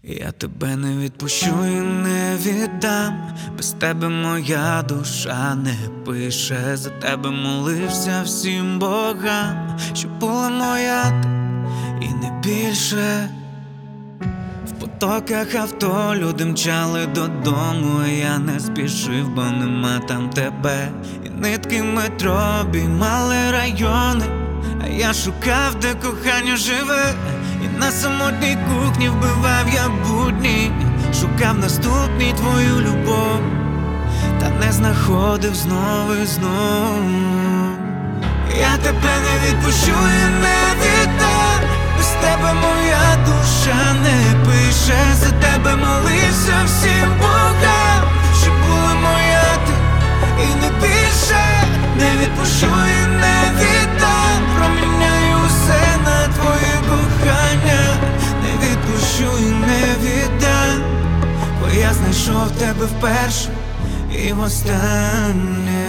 Я тебе не відпущу і не віддам. Без тебе моя душа не пише. За тебе молився всім богам, щоб була моя ти і не більше. В потоках авто люди мчали додому, а я не спішив, бо нема там тебе. І нитки метро обіймали райони, а я шукав, де кохання живе. І на самотній кухні вбивав я будні, шукав наступний твою любов, та не знаходив знову і знову. Я тебе не відпущу і не віддам. Без тебе моя душа не пише. За тебе молився всім богам, щоб була моя ти і не більше. Не відпущу і не віддам. Проміняю усе на твоє кохання. Не відпущу і не віддам, бо я знайшов тебе вперше і востаннє.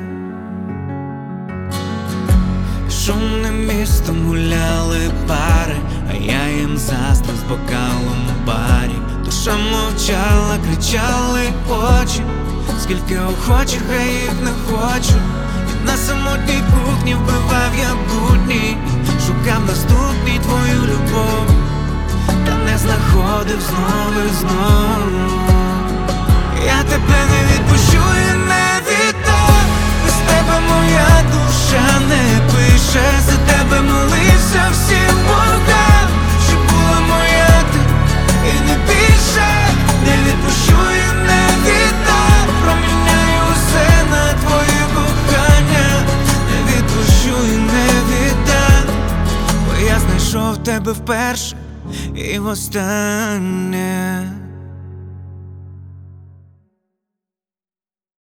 Шумним містом гуляли пари, а я їм заздрив з бокалом у барі. Душа мовчала, кричали очі, скільки охочих, а їх не хочу. І на самотній кухні вбивав я будні, шукав наступний твою любов, та не знаходив знову і знову. Я тебе не відпущу і не віддам. Без тебе моя душа не пише. За тебе молився всім богам, щоб була моя ти і не більше. Не відпущу і не віддам. Проміняю усе на твоє кохання. Не відпущу і не віддам, бо я знайшов тебе вперше і востаннє.